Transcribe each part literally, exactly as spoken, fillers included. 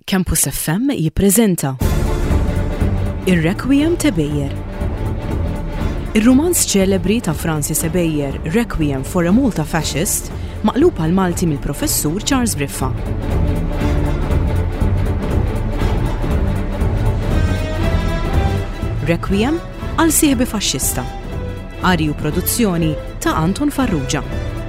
Campus F M jippreżenta Ir-Requiem ta' Bejjer. Ir-romanz ċelebri ta' Francis Bejjer, Requiem for a Malta Fascist, maqlub għal Malti mill-professur Charles Briffa. Requiem għal sieħbi faxxista. Arju produzzjoni ta' Anton Farrugia.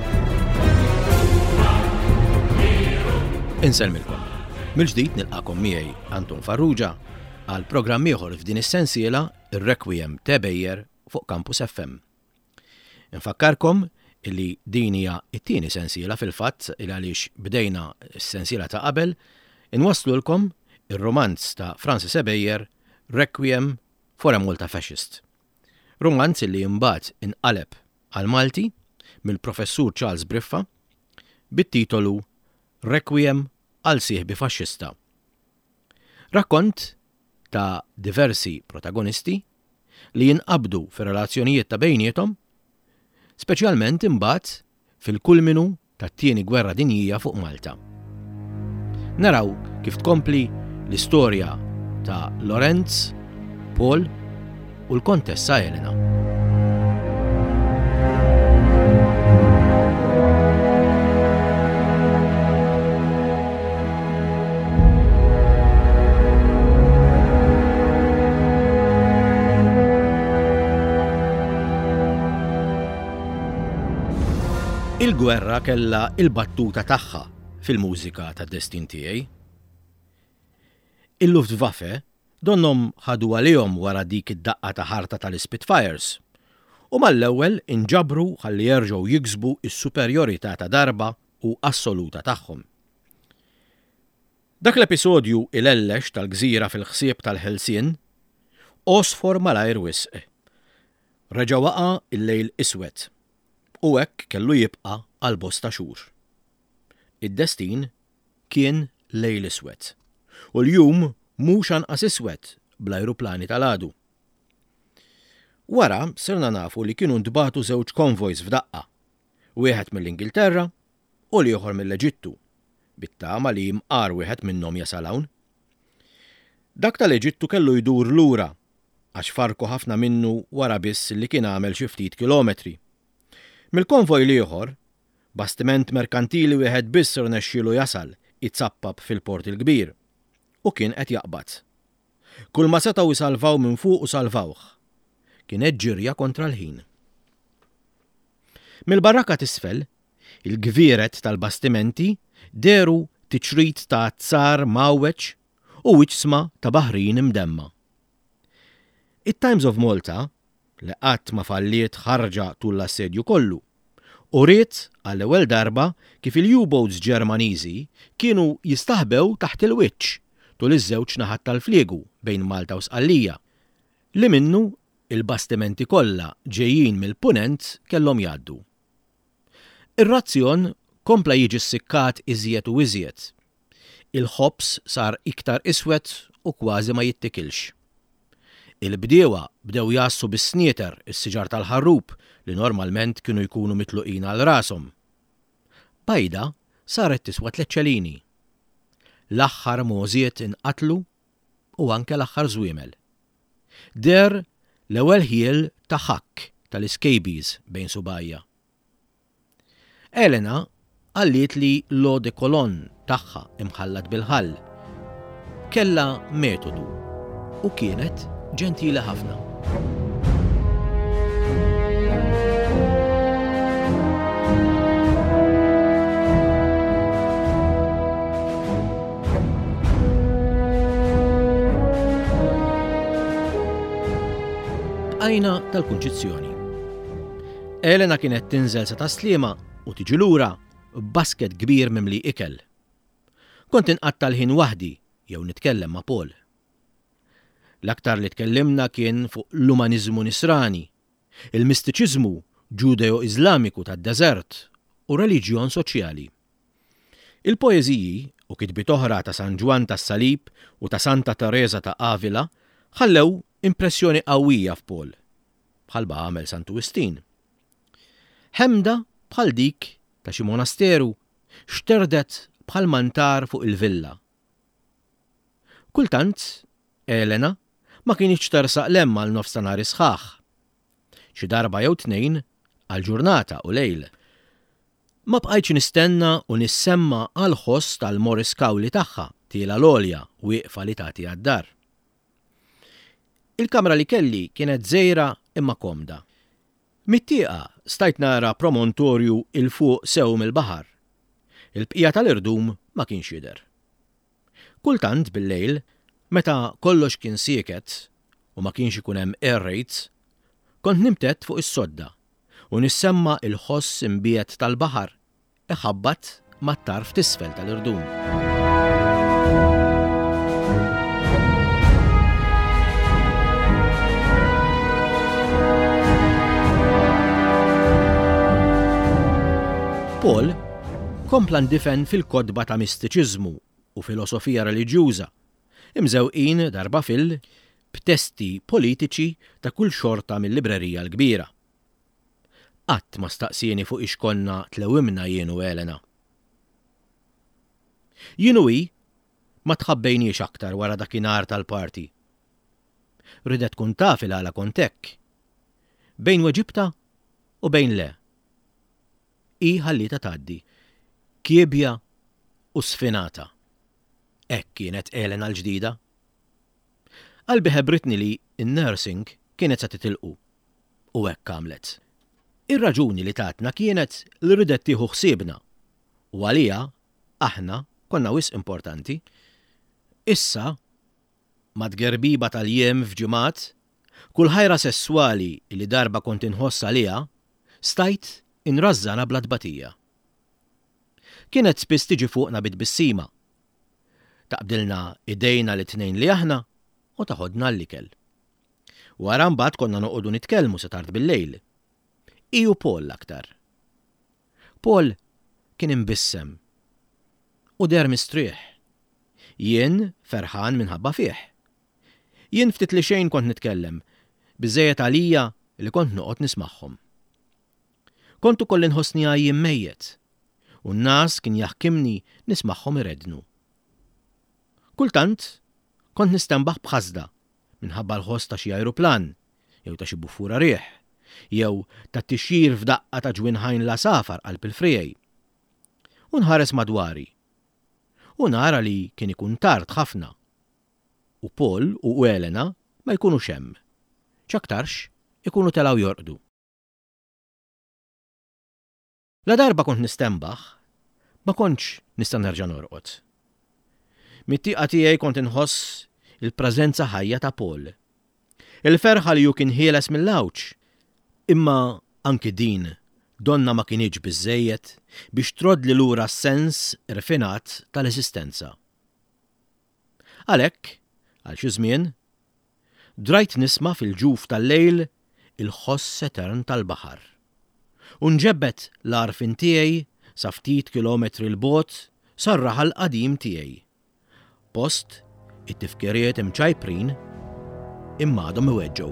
Inselmilkom. Mill-ġdid nilqakom miegħi Anton Farrugia għal programm ieħor f'din is-sensiela Ir-Requiem ta' Bejjer fuq Campus F M. Infakkarkom illi din hija t-tieni sensiela fil-fatt il għaliex bdejna s-sensiela ta' qabel inwasslulkom ir-romanz ta' Francis Bejjer, Requiem for a Malta Fascist. Romanz illi imbagħad inqaleb għal Malti mill-professur Charles Briffa bit-titolu Requiem għal sieħbi faxxista. Rakkont ta' diversi protagonisti li jinqabdu fir-relazzjonijiet ta' bejniethom, speċjalment imbagħad fil-kulminu tat-tieni gwerra dinjija fuq Malta. Naraw kif tkompli l-istorja ta' Lorenz, Paul u l-Kontessa Elena. Il-gwerra kellha il-battuta tagħha fil-mużika tad-destin tiegħi. Il-Luftwaffe donhom ħadu għalihom wara dik id-daqqa ta' ħarta tal-Spitfires u mal-ewwel inġabru ħalli jerġgħu jiksbu s-superjorità ta' darba u assoluta tagħhom. Dak l-episodju il-ellex tal-gżira fil-ħsieb tal-Ħelsien osfor malajr wisq. Reġa' waqa' il-lejl iswed u hekk kellu jibqa' għal bosta xhur. Id-destin kien lejl iswed u l-jum mhux anqas iswed bl-ajruplani tal-għadu. Wara sirna nafu li kienu ntbagħtu żewġ konvojs f'daqqa, wieħed mill-Ingilterra u l-ieħor mill-Eġittu, bit-tama li mqar wieħed minnhom jasal hawn. Dak tal-Eġittu kellu jdur lura għax farku ħafna minnu wara biss li kien għamel xi ftit kilometri. Mill-konvoj l-ieħor, bastiment merkantili wieħed biss irnexxielu jasal itsappab fil-port il-kbir u kien qed jaqbad. Kull ma setgħu jsalvaw minn fuq u salvawh. Kienet ġirja kontra l-ħin. Mill-barraka t'isfel, il-gvieret tal-bastimenti deru tiċrid ta' tsar mawweġ u wiċsma ta' baħrin imdemma. It-Times of Malta li qatt ma falliet ħarġa tul l-assedju kollu u ried għall-ewwel darba kif il-U-boats Ġermaniżi kienu jistaħbew taħt il-wiċċ tul iż-żewġ naħat tal-fliegu bejn Malta u Sqallija li minnu il-bastimenti kollha ġejjin mill-punent kellhom jgħaddu. Ir-razzjon kompla jiġi ssikkat iżjed u iżjed. Il-ħobs sar iktar iswed u kważi ma jittikilx. Il-bdiewa bdew jassu bis-snieter is-siġar tal-ħarrub li normalment kienu jkunu mitluqin għal rashom. Bajda saret tiswa tleċċelini. L-aħħar możiet inqatlu u anke l-aħħar żwiemel. Der l-ewwel ħiel ta' ħakk tal-iskejbiż bejn subajja. Elena qalliet li l-eau de Cologne tagħha imħallat bil-ħall kellha metodu u kienet ġentili ħafna. Bqajna tal-kunċizzjoni. Elena kienet tinżel sa taslima u tiġi lura b'basket kbir mimli ikel. Kont inqatta l-ħin waħdi jew nitkellem ma' Paul. L-aktar li tkellimna kien fuq l-umaniżmu nisrani, il-mistiċiżmu ġudeo-iżlamiku tad-deżert u reliġjon soċjali. Il-poeżiji u kitbiet oħra ta' San Ġwan tas-Salib u ta' Santa Teresa ta' Avila ħallew impressjoni qawwija f'Paul, bħalma għamel Sant Wistin. Ħemda bħal dik ta' xi monasteru xterdet bħal mantar fuq il-villa. Kultant, Elena ma kienx tersaq lemma l nofsinhar sħaħ. Xi darba jew tnejn għal ġurnata u lejl. Ma bqajtx nistenna u nissemma għal ħoss tal-Morris Cowley tagħha tiela l-olja wieqfa li tagħti għad-dar. Il-kamra li kelli kienet żgħira imma komda. Mit-tieqa stajt nara promontorju il fuq sew mill-baħar. Il-bqija tal-irdum ma kienx jidher. Kultant bil-lejl, meta kollox kien sieket u ma kienx ikun hemm air raids, kont nimtet fuq is-sodda u nissemma il-ħoss imbiet tal-baħar iħabbat mat-tarf t'isfel tal-irdum. Paul kompla ndifen fil-kodba ta' mistiċiżmu u filosofija reliġjuża, imżewqin darba fil b'testi politiċi ta' kull xorta mill-librerija l-kbira. Qatt ma staqsieni fuq ix konna tlewimna jien u Elena. Jien u hi ma tħabbejniex aktar wara dakinhar tal-parti. Ridet tkun taf il-għala kont hekk. Bejn weġibta u bejn le. I ħallita tgħaddi, kiebja u sfinata. Hekk kienet Elena l-ġdida. Qalbi ħebbritni li in-nursing kienet se titilqu u hekk għamlet. Ir-raġuni li tatna kienet li ridet tieħu ħsiebna u għalija aħna konna wisq importanti. Issa mad gerbiba tal-jiem f'ġimgħat, kull ħajra sesswali li darba kont inħoss għaliha stajt inrażżana bla tbatija. Kienet spiss tiġi fuqna bit-bissima. Taqbdilna idejna li tnejn li aħna u taħodna l-ikel. Wara mbagħad konna noqogħdu nitkellmu sa tard bil-lejl. I u Paul aktar. Paul kien imbissem u der mistrieħ. Jien ferħan minħabba fih. Jien ftit li xejn kont nitkellem, biżejjed għalija li kont noqgħod nismagħhom. Kontu koll inħossni għajjim mejjet, u n-nas kien jaħkimni nismagħhom irednu. Kultant, kont nistembaħ bħasda minħabba l-ħoss ta' xi ajruplan, jew ta' xi bufura rieħ, jew ta' tixjir f'daqqa ta' ġwinħajn la safar qalb il-frejej. U nħares madwari. U nara li kien ikun tard ħafna. U Paul u Elena ma jkunux hemm. Ċaktarx ikunu telgħu jorqdu. La darba kont nistembaħ, ma kontx nista' nerġa' norqod. Mit-tieqa tiegħi kont inħoss il-preżenza ħajja ta' Paul. Il-ferħa li ju kien ħieles mill-lawċ, imma anki din donna ma kienx biżżejjed biex trodli lura s-sens irfinat tal-esistenza. Għalhekk, għal xi żmien, drajt nisma' fil-ġuf tal-lejl il-ħoss etern tal-baħar. Unġebbet l-arfin tiegħi sa ftit kilometri l-bot sarraħ l-qadim tiegħi. Post it-tifkiriet imċajprin imma għadhom iweġġgħu.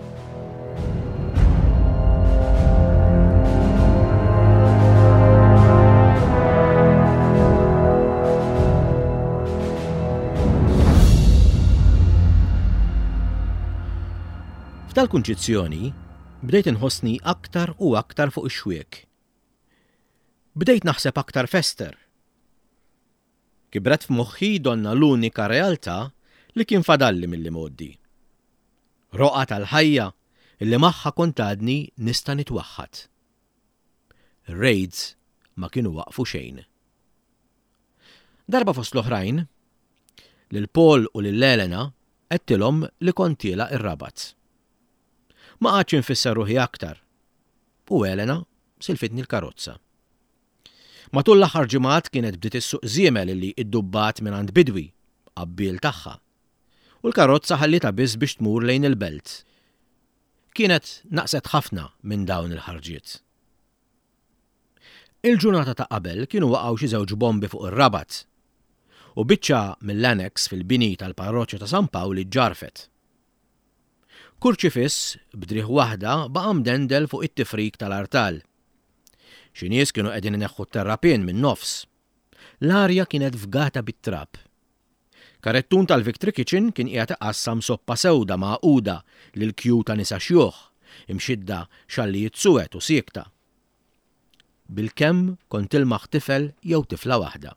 F'tal-kunċizzjoni bdejt inħossni aktar u aktar fuq ix-xwiek. Bdejt naħseb aktar fester. Kibret f'moħħi donna l-unika realtà li kien fadalli milli moddi. Roqa tal-ħajja illi magħha kont għadni nista' nitwaħħad. Ir-raids ma kienu waqfu xejn. Darba fost l-oħrajn, lil Paul u lil Elena qedtilhom li kont tiela ir-Rabat. Ma għadx infisser ruħi aktar. U Elena silfitni l-karozza. Matul l-aħħar ġimgħat kienet bdiet issuq żiemel li iddubbat minn għand bidwi, qabbiel tagħha. U l-karozza ħallita biss biex tmur lejn il-belt. Kienet naqset ħafna minn dawn il-ħarġiet. Il-ġurnata ta' qabel kienu waqgħu xi żewġ bombi fuq ir-Rabat u biċċa mill-annex fil-bini tal-parroċċja ta' San Pawli ġarfet. Kurċifiss bdrieħ waħda baqa' mdendel fuq it-tifrik tal-artal. Xi nies kienu qegħdin ineħħu t-terrapien minn nofs. L-arja kienet fgata bit-trab. Karettun tal-Victory Kitchen kien qiegħed iqassam soppa sewda magħquda lil kju ta' nisa xjuħ, imxidda xallijiet suwed u siekta. Bil-kemm kont tilmaħ tifel jew tifla waħda.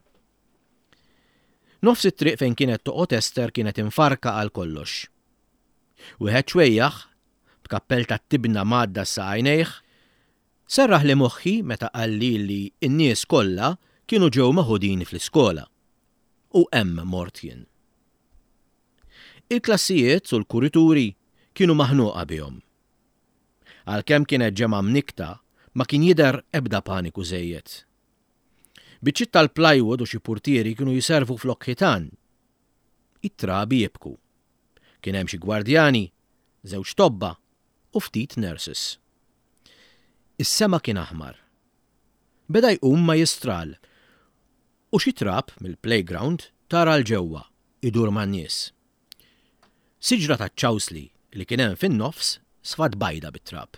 Nofs it-triq fejn kienet toqgħod Ester kienet infarka għal kollox. Wieħed xwejjaħ, b'kappell tat-tibna m'għadda sa għajnejh, serraħ li moħħi meta qalli li n-nies kollha kienu ġew maħudin fl-iskola. U hemm mort jien. Il-klassijiet u l-kurituri kienu maħnuqa bihom. Għalkemm kienet ġemma mnikta, ma kien jidher ebda paniku żejjed. Biċċiet tal-plywood u xi purtieri kienu jiservu flok ħitan. It-trabi jibku. Kien hemm xi gwardjani, żewġ tobba u ftit nurses. Is-sema kien aħmar. Beda jqum ma jistral u xi trab mill-playground tara l-ġewwa idur man-nies. Siġra taċ-ċawsli li kien hemm fin-nofs sfad bajda bit-trab.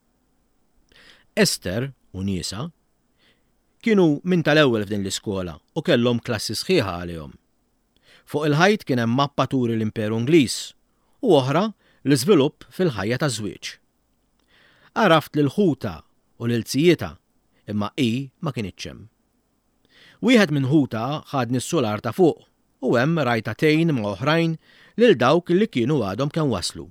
Ester u niesa kienu minn tal-ewwel f'din l-iskola u kellhom klassi sħiħa għalihom. Fuq il-ħajt kien hemm mappa turi l-Imperu Ingliż u oħra l-iżvilupp fil-ħajja taż-żwieġ. Għaraft lil ħuta u lil tsijieta imma hi ma kienitx hemm. Wieħed minn ħuta ħadni s-solar ta' fuq u hemm rajtatejn ma' oħrajn lil dawk li kienu għadhom kemm waslu.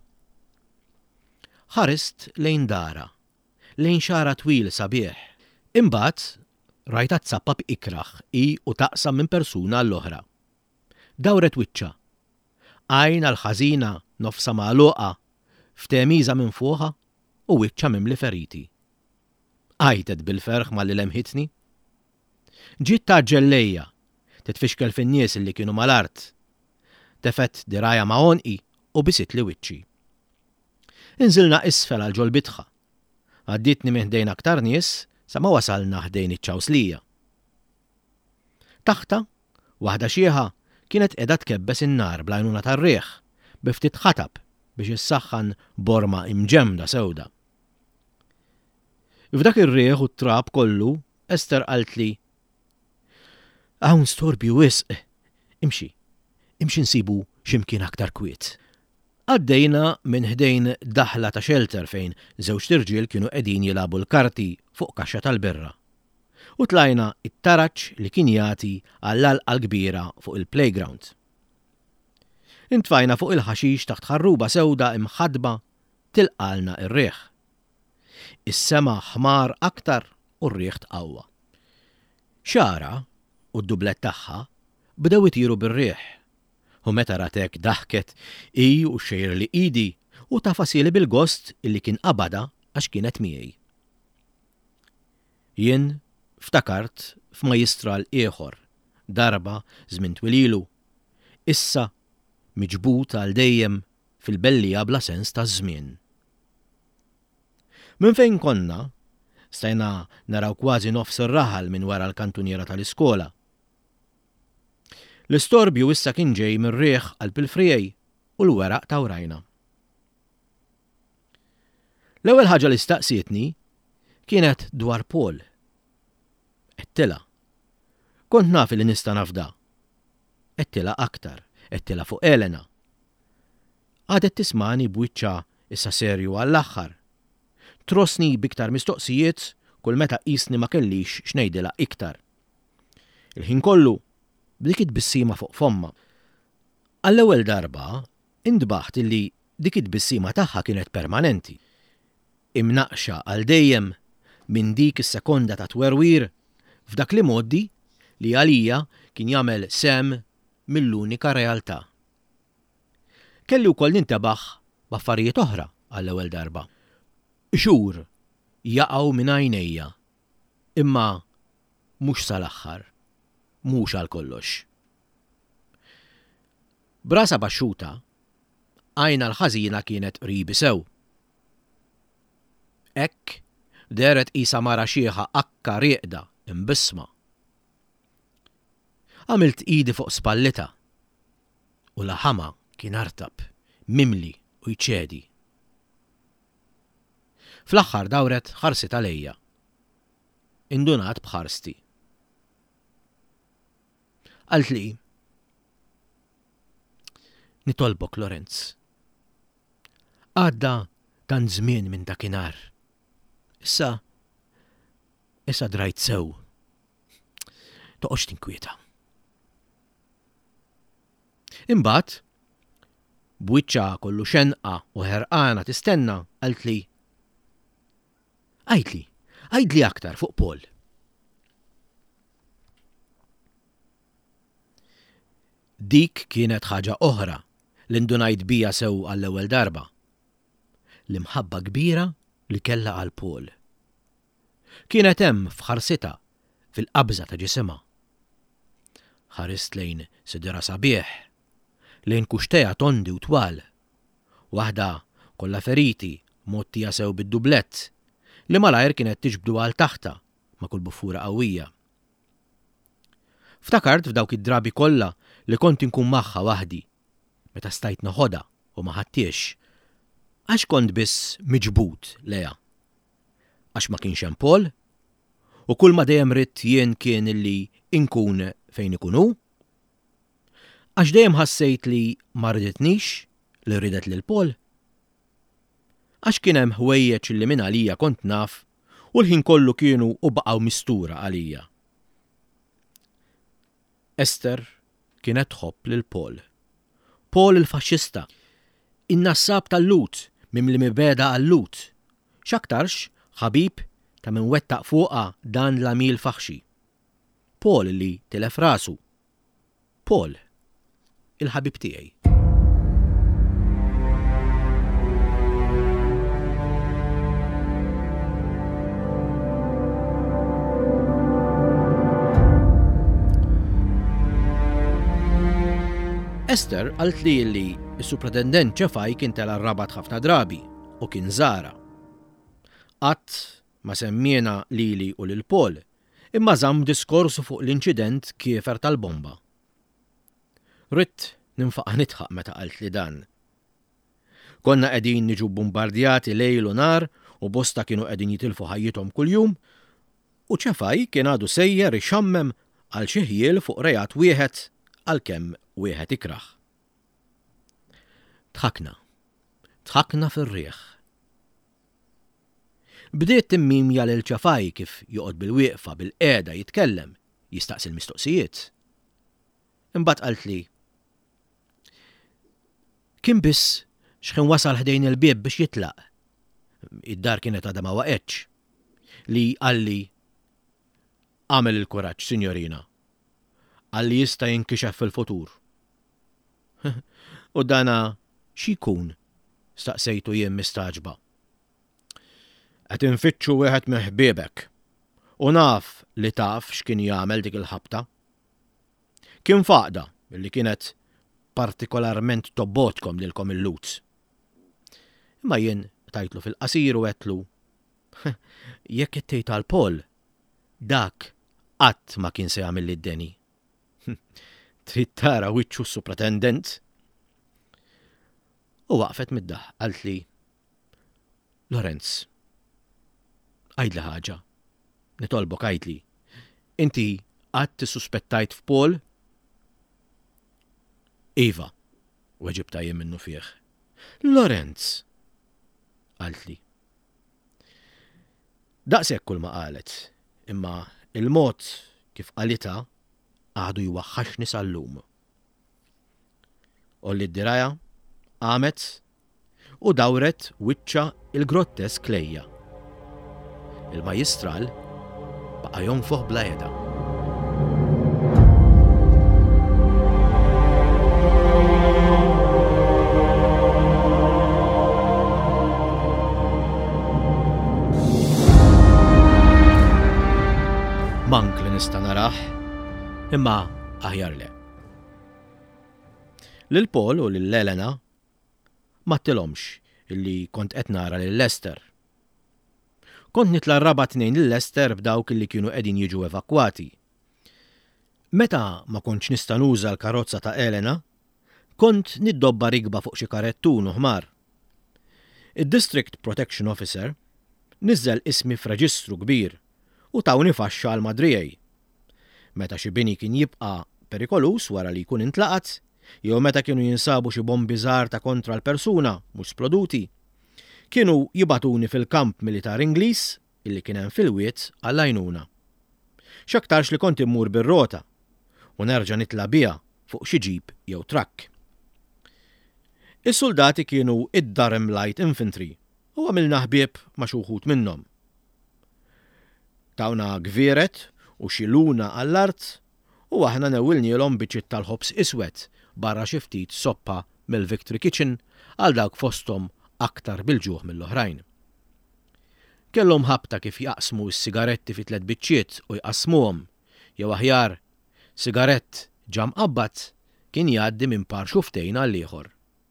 Ħarist lejn dara, lejn xara twil sabiħ. Imbagħad rajta tsappa b'ikraħ hi u taqsam minn persuna l-oħra. Dawret wiċċa. Għajn għall-ħażina nofsa magħluqa f'temiża minn fuqha u wiċċa mimli feriti. Għajtet bil-ferħ malli lemħitni. Ġiet taġġel lejja, titfixkel fin-nies li kienu mal-art. Tefet diraja ma' onqi u bisit li wiċċi. Inżilna isfel għal ġolbitħa. Għaddietni minn ħdejn aktar nies sa ma wasalna ħdejn iċ-ċawslija. Taħta, waħda xieħa kienet qiegħda tkebbes in-nar bl-għajnuna tar-riħ bi ftit ħatab biex issaħħan borma imġemda sewda. F'dak ir-riħ u t-trab kollu Ester qalt li hawn storbju wisq, imxi, imxi nsibu x'imkien aktar kwiet. Għaddejna minn ħdejn daħla ta' shelter fejn żewġ tirġiel kienu qegħdin jilagħbu l-karti fuq kaxxa tal-birra. U tlajna it-taraċ li kien jagħti għall-għalqa kbira fuq il-playground. Intfajna fuq il-ħaxix taħt ħarruba sewda imħadba tilqalna ir-riħ. Is-sema ħmar aktar u r-riħ tqawwa. Xara u d-dublet tagħha bdew itiru bir-riħ. U meta ratek daħket i u xejr li idi u tafasili bil-gost illi kien qabada għax kienet miegħi. Jien ftakart f'majistral ieħor, darba żmien twililu, issa miġbut għal dejjem fil-bellija bla sens ta' żmien. Minn fejn konna, stajna naraw kważi nofs ir-raħal minn wara l-kantuniera tal-iskola. L-istorbju issa kien ġej mir-riħ qalb il-frijej u l-weraq ta' wrajna. L-ewwel ħaġa li staqsietni kienet dwar Paul. Qedtilha. Kont naf li nista' nafda. Qedtilha aktar, qedtilha fuq Elena. Għadet tismani b'wiċċa issa serju għall-aħħar. Trosni biktar mistoqsijiet kull meta qisni ma kellix x'ngħidilha iktar. Il-ħin kollu b'dik it-bissima fuq fomma. Għall-ewwel darba indbaħt illi dik it-bissima tagħha kienet permanenti. Imnaqxa għal dejjem minn dik is-sekonda ta' twerwir f'dak li moddi li għalija kien jagħmel sem mill-unika realtà. Kelli wkoll nintebaħ b'affarijiet oħra għall-ewwel darba. Xhur jaqgħu minn għajnejja, imma mhux sal-aħħar, mhux għal kollox. Brasa baxxuta, għajna l-ħażina kienet qribi sew. Hekk deret qisha mara xieħa akka rieqda imbisma. Għamilt idi fuq spallita u laħama kien artab, mimli u jċedi. Fl-aħħar dawret ħarsit għalejja. Indunat bħarsti. Qalt li, nitolbok Lorenz. Għadda tan żmien minn dakinhar. Issa, issa drajt sew. Toqgħodx tinkwieta. Imbagħad, b'wiċċa kollu xenqa u ħerqana tistenna, qalt li għajdli, għajdli aktar fuq Paul. Dik kienet ħaġa oħra li ndunajt bija sew għall-ewwel darba. L-imħabba kbira li kellha għal Paul. Kienet hemm f'ħarsitha fil-qabża ta' ġisimha. Ħarist lejn sidra sabiħ, lejn kuxteja tondi u twal, waħda kollha feriti mottija sew bid-dublett li malajr kienet tiġbdu għal taħta ma' kull buffura qawwija. Ftakart f'dawk id-drabi kollha li kont inkun magħha waħdi, meta stajt noħodha u ma ħadtiex, għax kont biss miġbud leha. Għax ma kienx hemm Paul, u kull ma dejjem ridt jien kien illi inkun fejn ikunu? Għax dejjem ħassejt li ma riditnix li ridet lil Paul? Għax kien hemm ħwejjeġ li minn għalija kont naf u l-ħin kollu kienu u baqgħu mistura għalija. Esther kienet tħobb lil Paul. Paul il-faxxista, in-nassab tal-lut minn li mibeda għall-lut. X'aktarx ħabib ta' min wettaq fuqha dan l-għamil faħxi. Paul li tilef rasu. Paul, il-ħabib tiegħi. Esther qalt li li s-supretendent ċefaj kien tela rrabat ħafna drabi u kien żara. Qatt ma semmiena lili u lil Paul, imma żamm diskorsu fuq l-inċident kiefer tal-bomba. Ritt ninfaqa nitħaq meta qalt li dan. Konna qegħdin niġu bombardjati lejl u nar u bosta kienu qegħdin jitilfu ħajjithom kuljum u ċefaj kien għadu sejjer ixammem għal xi ħjiel fuq rejat wieħed għalkemm wieħed ikraħ. Tħakna, tħakna fir-rieħ. Bdiet timmimja lil ċefaj kif joqgħod bil-wieqfa bil-qiegħda jitkellem, jistaqsi l-mistoqsijiet. Imbagħad qalt li kien biss x'kien wasal ħdejn il-bieb biex jitlaq. Id-dar kienet għadha ma waqgħetx. Li qalli għamel il-kuraġġ, Sinjorina. Għalli jista' jinkixef fil-futur. U dana x'ikun? Staqsejtu jien mistaġba. Qed infittxu wieħed minn ħbiebek u naf li taf x'kien jagħmel dik il-ħabta. Kien faqda billi kienet partikolarment tobbotkom lilkom il-lut. Imma jien tajtlu fil-qasir u għetlu jekk ittejt għal Paul, dak qatt ma kien se jagħmel lid-deni. Trid tara wiċċu s-supretendent? U waqfet middaħ qalt li Lorenz, għajdli ħaġa, nitolbok għajdli, inti qatt tissuspettajt f'Paul? Iva, weġibta jien minnu fih. Lorenz, qalt li. Daqshekk kull ma qalet, imma il-mod kif qalita għadu jwaħħaxni sal-lum. Olli d-diraja, għamet u dawret wiċċa il-grottesk lejja. Il-majistral baqa jonfoħ bla jeda. Mank li nista' naraħ, imma aħjar le. Lil Paul u lil Elena ma tilhomx illi kont qed nara lil Lester. Kont nitla raba tnejn lil Lester b'dawk illi kienu qegħdin jiġu evakwati. Meta ma kontx nista' nuża l-karozza ta' Elena, kont niddobba rigba fuq xi karettun u ħmar. Id-District Protection Officer niżżel ismi f'reġistru kbir u tawni faxxa għal madrijaj. Meta xi bini kien jibqa' perikolus wara li jkun intlaqat, jew meta kienu jinsabu xi bombi żgħar ta' kontra l-persuna mhux sploduti, kienu jibatuni fil-kamp militar Ingliż illi kien hemm fil-wied għall-għajnuna. X'aktarx li kont immur bir-rota u nerġa' nitla' biha fuq xi ġip jew trakk. Is-soldati kienu id-Durham Light Infantry u għamilna ħbieb ma' xi wħud minnhom. Tawna gvieret u xi luna għall-art u aħna newwilnielhom biċċiet tal-ħobs iswed barra xi ftit soppa mill-Victory Kitchen għal dawk fosthom aktar bil-ġuħ mill-oħrajn. Kellhom ħabta kif jaqsmu s-sigaretti fi tliet biċċiet u jqasmuhom, jew aħjar sigarett ġa mqabbad kien jgħaddi minn par xuftejn għal ieħor.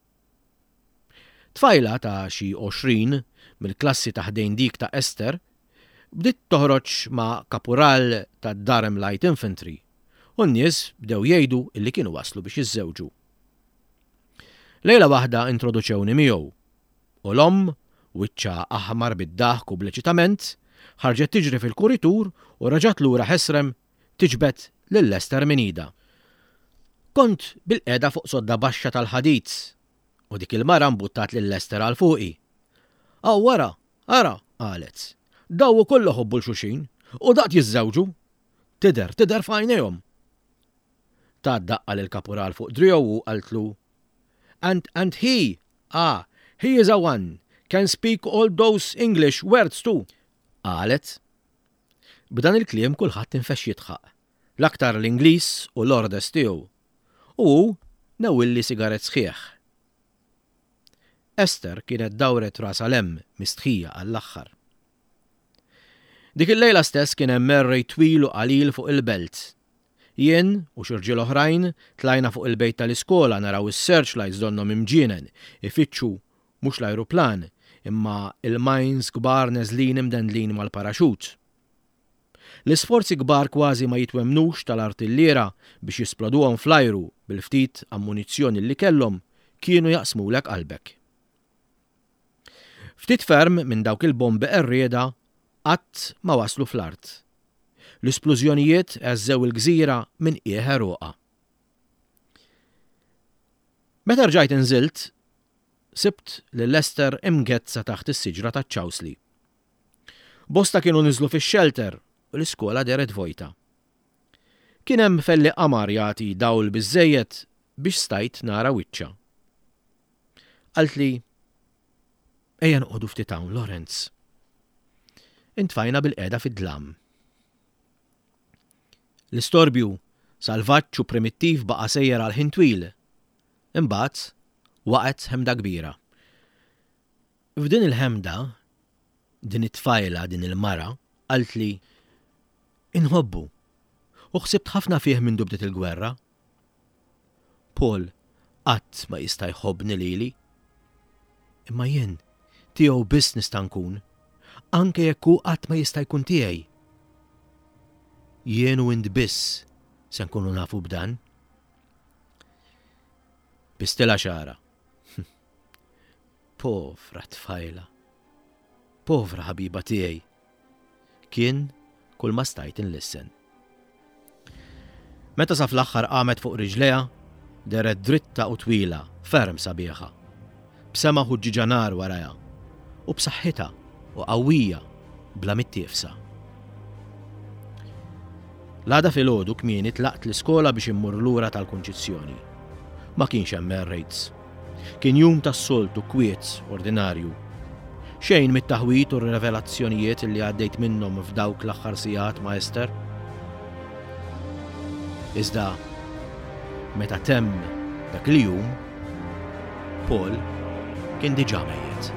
Tfajla ta' xi għoxrin mill-klassi ta' ħdejn dik ta' Esther bdiet toħroġ ma' kapural ta' Durham Light Infantry u n-nies bdew jgħidu illi kienu waslu biex jiżżewġu. Lejla waħda introduċewni miegħu u l-omm wiċċa aħmar bid-daħk u bl-eċitament ħarġet tiġri fil-kuritur u raġat lura ħesrem tiġbed lil Lester minn ida. Kont bil-qiegħda fuq sodda baxxa tal-ħadid u dik il-mara mbuttat lil Lester għal fuqi. Aw wara, ara, qalet. Daw ukoll ħobbu l-xuxin u daqt jiżżewġu. Tidher, tidher f'għajnejhom. Ta' daqqa lill-kapural fuq driegħu u qaltlu. And and he, ah, he is a one, can speak all those English words too. Qalet. B'dan il-kliem kulħadd infex jitħaq. L-aktar l-Ingliż u l-ordes tiegħu. U nawilli sigaret sħiħ. Esther kienet dawret rasa lemm mistħija għall-aħħar. Dik il-lejla stess kien hemm merrej twil u qalil fuq il-belt. Jien u xirġiel oħrajn tlajna fuq il-bejt tal-iskola naraw is-searchlights donhom imġienen ifittxu mhux l-ajruplan imma il-mines kbar neżlin imdendlin mal-paraxut. L-isforzi kbar kważi ma jitwemmnux tal-artilliera biex jisploduhom fl-ajru bil-ftit ammunizzjoni li kellhom kienu jaqsmulek qalbek. Ftit ferm minn dawk il-bombi qerrieda qatt ma waslu fl-art. L-isplużjonijiet għeżżew il-gżira minn qiegħ eruqa. Meta rġajt inżilt, sibt lil Lester imgezza taħt is-siġra taċ-ċawsli. Bosta kienu niżlu fix-shelter u l-iskola deret vojta. Kien hemm felli qamar jagħti dawl biżżejjed biex stajt nara wiċċa. Qaltli, ejja noqogħdu ftit hawn, Lawrence. Intfajna bil-qiegħda fid-dlam. L-istorbju salvaġġ u primittiv baqa' sejjer għal ħin twil. Imbagħad waqgħet ħemda kbira. F'din il-ħemda, din it-tfajla din il-mara, qaltli inħobbu u ħsibt ħafna fih minn bdiet il-gwerra. Paul qatt ma jista' jħobbni lili. Imma jien tiegħu biss nista' nkun, anke jekk hu qatt ma jista' jkun tiegħi. Jien u int biss se nkunu nafu b'dan. Bistila xara. Povra tfajla. Povra ħabiba tiegħi. Kien kull ma stajt inlissen. Meta sa fl-aħħar qamet fuq riġleha, deret dritta u twila, ferm sabiħa. B'sema ħuġġiġa nar warajha u b'saħħitha u qawwija bla mittiefsa. L-għada filgħodu kmieni tlaqt l-iskola biex immur lura tal-kunċizzjoni. Ma kienx hemm merrejts. Kien jum tas-soltu kwiet ordinarju. Xejn mit-taħwit u r-revelazzjonijiet li għaddejt minnhom f'dawk l-aħħar sigħat ma' Esther. Iżda meta temm dak il-jum, Paul kien diġà mejjed.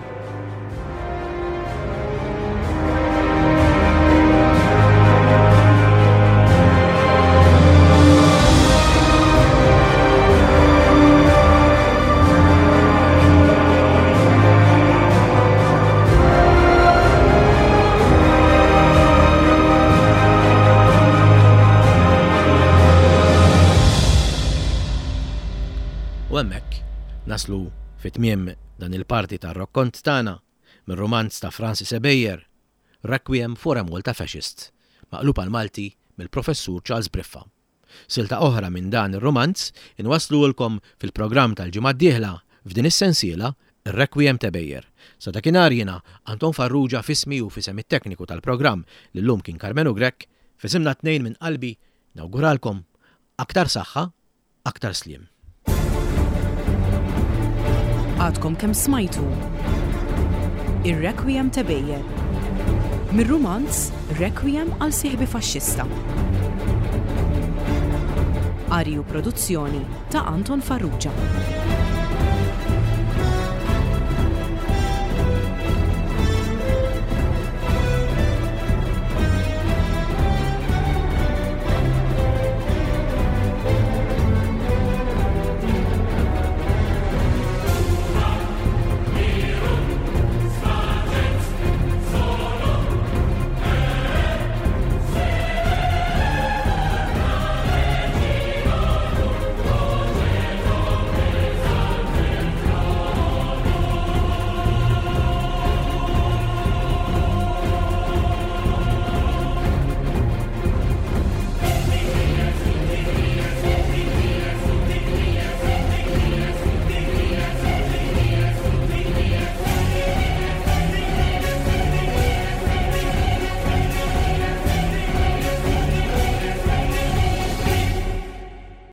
U hemmhekk naslu fit-tmiem dan il-parti tar-rokkont tagħna mir-romanz ta' Francis Sebejer, Requiem for a Malta Fascist, maqlub għal Malti mill-Professur Charles Briffa. Silta oħra minn dan ir-romanz inwaslulkom fil-programm tal-ġimgħa d-dieħla f'din is-sensiela ir-Requiem ta' Bejjer. Sa dakinhar jiena Anton Farrugia fismi u fisem it-tekniku tal-programm li llum kien Carmenu Grek, fisimna tnejn minn qalbi nawguralkom aktar saħħa, aktar sliem. Għadkom kemm smajtu ir-Requiem ta' Bejjer. Mir-romanz Requiem għal sieħbi faxxista. Arju produzzjoni ta' Anton Farrugia.